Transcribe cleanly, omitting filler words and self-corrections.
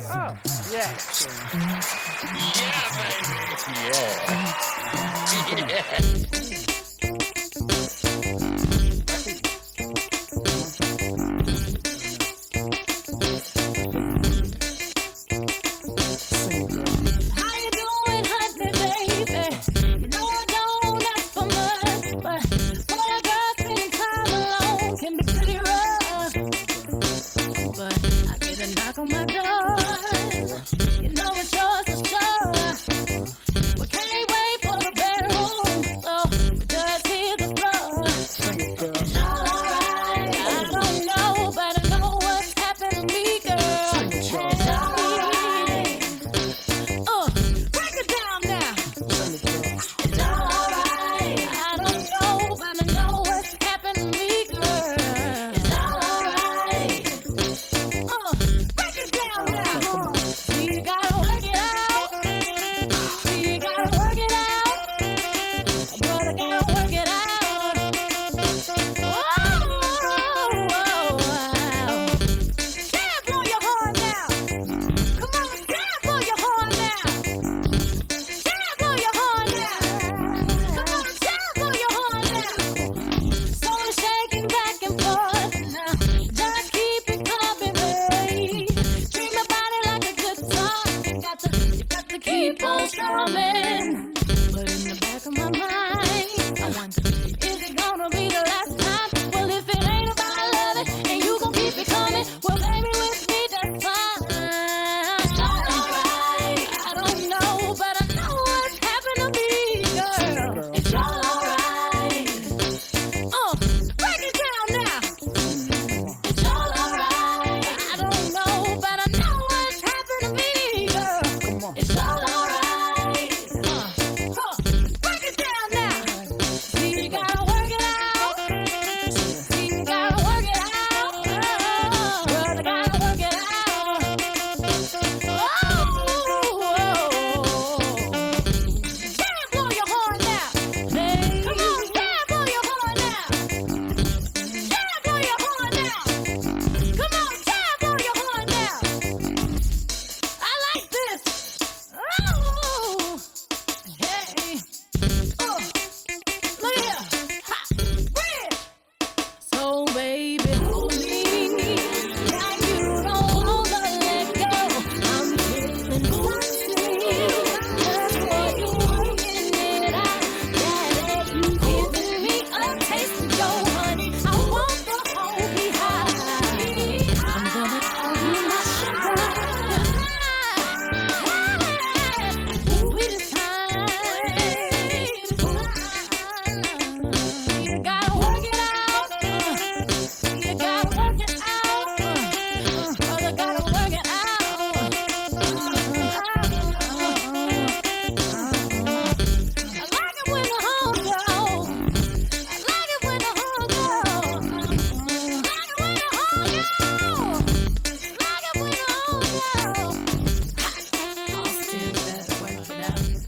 Oh, yeah. How you doing, honey, baby? You know I don't ask for much, but for a girl spending time alone can be pretty rough. But I get a knock on my door. You know it's yours for sure. But can't wait for the bedroom, so just hit the floor. It's all alright. I don't know, but I know what's happened to me, girl. It's alright. Break it down now. It's alright. I don't know, but I know what's happened to me, girl. It's alright. Break it down now. We gotta work it out. We gotta work it out. Brother, gotta work it out. Can't blow your horn now. Come on, can't blow your horn now. Can't blow your horn now. Come on, can't blow your horn now. So shaking back and forth now. Just keep it coming, baby. Treat my body like a good song. You got to keep on strumming. But in the back of my mind, I wonder, is it gonna be the last time? Well, if it ain't about loving and you gon' keep it coming, well, baby, with me, that's fine. It's alright. I don't know, but I know what's happened to me, girl. It's alright. Break it down now. It's alright. I don't know, but I know what's happened to me, girl. It's alright. Break it down now. We gotta work it out. We gotta work it out. Brother, gotta work it out. Can't blow your horn now. Come on, can't blow your horn now. Can't blow your horn now. Come on, can't blow your horn now. I like this. Hey. Look here. Ha. Bridge. So, baby, hold me like you don't wanna let go. I'm feeling thirsty. That's what you're working it out. Yeah, you giving me a taste of your honey. I want the whole behind. I'm gonna call you my sugar. Sweetest time. You gotta work it out. You gotta work it out. Brother, gotta work it out. I like it when the home goes. I like it when the home goes. I like it when the home goes. I like it when the home goes. Austin, better work it out.